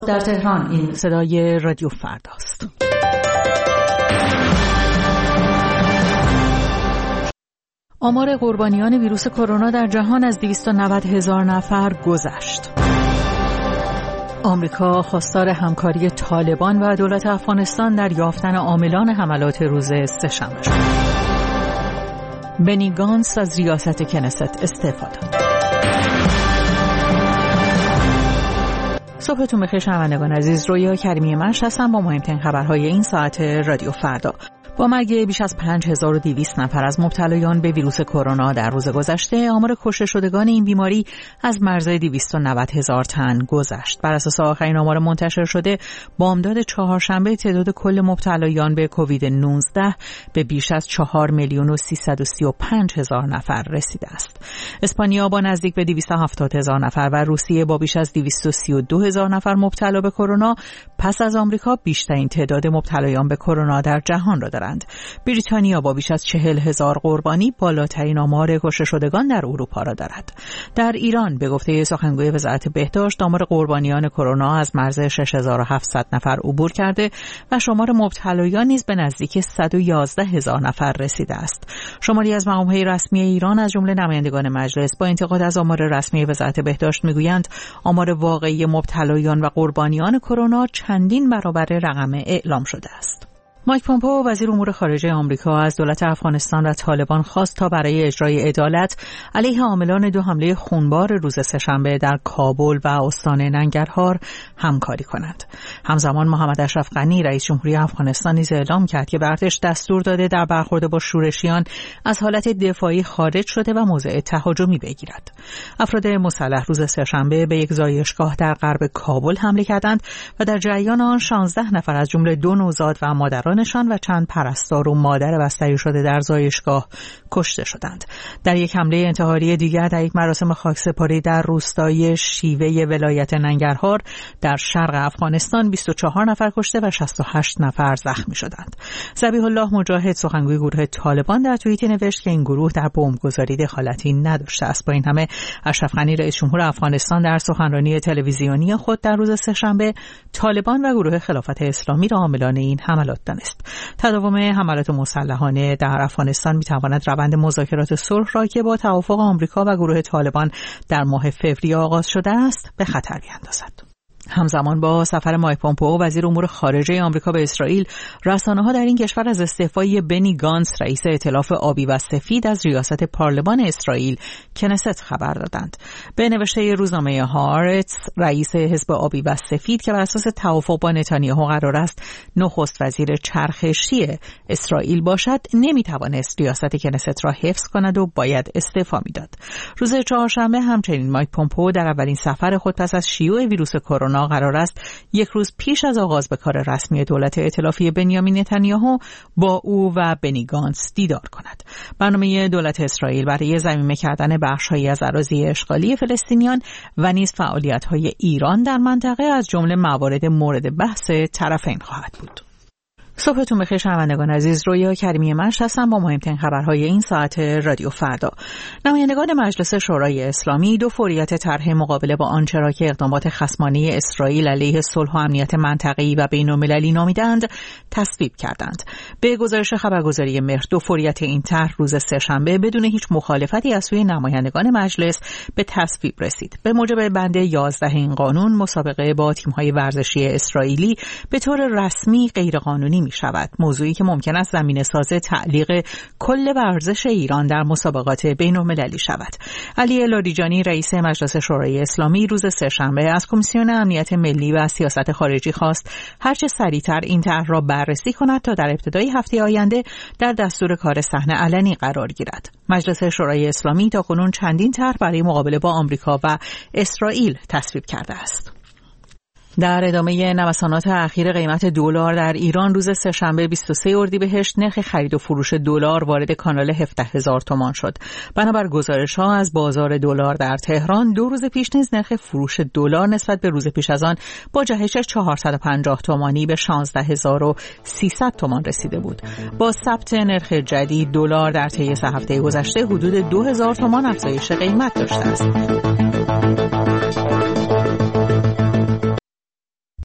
در تهران این صدای رادیو فرداست. آمار قربانیان ویروس کرونا در جهان از 290,000 نفر گذشت. آمریکا خواستار همکاری طالبان و دولت افغانستان در یافتن عاملان حملات روز سه‌شنبه شد. بنی گانس از ریاست کنست استعفا داد. صبحتون بخیر شنوندگان عزیز، رویا کریمی منش هستم با مهمترین خبرهای این ساعت رادیو فردا. با مرگ بیش از 5200 نفر از مبتلایان به ویروس کرونا در روز گذشته، آمار کشته شدگان این بیماری از مرز 290,000 تن گذشت. بر اساس آخرین آمار منتشر شده، بامداد چهارشنبه تعداد کل مبتلایان به کووید 19 به بیش از 4,335,000 نفر رسیده است. اسپانیا با نزدیک به 270,000 نفر و روسیه با بیش از 232,000 نفر مبتلا به کرونا پس از آمریکا بیشترین تعداد مبتلایان به کرونا در جهان را دارند. بریتانیا با بیش از 40,000 قربانی بالاترین آمار کشته شدگان در اروپا را دارد. در ایران به گفته سخنگوی وزارت بهداشت، آمار قربانیان کرونا از مرز 6,700 نفر عبور کرده و شمار مبتلایان نیز به نزدیک 111,000 نفر رسیده است. شماری از مقام‌های رسمی ایران از جمله نمایندگان مجلس با انتقاد از آمار رسمی وزارت بهداشت میگویند آمار واقعی مبتلایان و قربانیان کرونا چندین برابر رقم اعلام شده است. مایک پومپئو وزیر امور خارجه آمریکا از دولت افغانستان و طالبان خواست تا برای اجرای عدالت علیه عاملان دو حمله خونبار روز سه‌شنبه در کابل و استان ننگرهار همکاری کنند. همزمان محمد اشرف غنی رئیس جمهوری افغانستان نیز اعلام کرد که به ارتش دستور داده در برخورد با شورشیان از حالت دفاعی خارج شده و موضع تهاجمی بگیرد. افراد مسلح روز سه‌شنبه به یک زایشگاه در غرب کابل حمله کردند و در جریان آن 16 نفر از جمله 2 نوزاد و مادرانشان و چند پرستار و مادر بستری شده در زایشگاه کشته شدند. در یک حمله انتحاری دیگر در یک مراسم خاکسپاری در روستای شیوه ولایت ننگرهار در شرق افغانستان 24 نفر کشته و 68 نفر زخمی شدند. ذبیح الله مجاهد سخنگوی گروه طالبان در توییتی نوشت که این گروه در بمبگذاری دخالتی نداشته است. با این همه اشرف غنی رئیس جمهور افغانستان در سخنرانی تلویزیونی خود در روز سه‌شنبه طالبان و گروه خلافت اسلامی را عاملان این حملات دانست. تداوم حملات مسلحانه در افغانستان می‌تواند روند مذاکرات صلح را که با توافق آمریکا و گروه طالبان در ماه فوریه آغاز شده است به خطر بیندازد. همزمان با سفر مایک پومپئو وزیر امور خارجه آمریکا به اسرائیل، رسانه‌ها در این کشور از استعفای بنی گانس رئیس ائتلاف آبی و سفید از ریاست پارلمان اسرائیل کنست خبر دادند. به نوشته روزنامه هارتس، رئیس حزب آبی و سفید که بر اساس توافق با نتانیاهو قرار است نخست وزیر چرخشی اسرائیل باشد، نمی‌توانست ریاست کنست را حفظ کند و باید استعفا می‌داد. روز چهارشنبه همچنین مایک پومپئو در اولین سفر خود پس از شیوع ویروس کرونا قرار است یک روز پیش از آغاز به کار رسمی دولت ائتلافی بنیامین نتانیاهو با او و بنی گانس دیدار کند. برنامه دولت اسرائیل برای ضمیمه کردن بخش‌هایی از اراضی اشغالی فلسطینیان و نیز فعالیت‌های ایران در منطقه از جمله موارد مورد بحث طرفین خواهد بود. صبحتون بخیر شنوندگان عزیز، رویا کریمی منش هستم با مهمترین خبرهای این ساعت رادیو فردا. نمایندگان مجلس شورای اسلامی دو فوریت طرح مقابله با آنچه را که اقدامات خصمانه اسرائیل علیه صلح و امنیت منطقه‌ای و بین‌المللی نامیدند تصویب کردند. به گزارش خبرگزاری مهر، دو فوریت این طرح روز سه‌شنبه بدون هیچ مخالفتی از سوی نمایندگان مجلس به تصویب رسید. به موجب بند 11 این قانون، مسابقه با تیم‌های ورزشی اسرائیلی به طور رسمی غیرقانونی شود، موضوعی که ممکن است زمینه‌ساز تعلیق کل ورزش ایران در مسابقات بین‌المللی شود. علی لاریجانی رئیس مجلس شورای اسلامی روز سه‌شنبه از کمیسیون امنیت ملی و سیاست خارجی خواست هرچه سریعتر این طرح را بررسی کند تا در ابتدای هفته آینده در دستور کار صحن علنی قرار گیرد. مجلس شورای اسلامی تاکنون چندین طرح برای مقابله با آمریکا و اسرائیل تصویب کرده است. در ادامه نوسانات اخیر قیمت دلار در ایران، روز سه‌شنبه 23 اردیبهشت نرخ خرید و فروش دلار وارد کانال 17,000 تومان شد. بنابر گزارش‌ها از بازار دلار در تهران، 2 روز پیش نیز نرخ فروش دلار نسبت به روز پیش از آن با جهش 450 تومانی به 16,300 تومان رسیده بود. با ثبت نرخ جدید، دلار در طی 3 هفته گذشته حدود 2,000 تومان افزایش قیمت داشته است.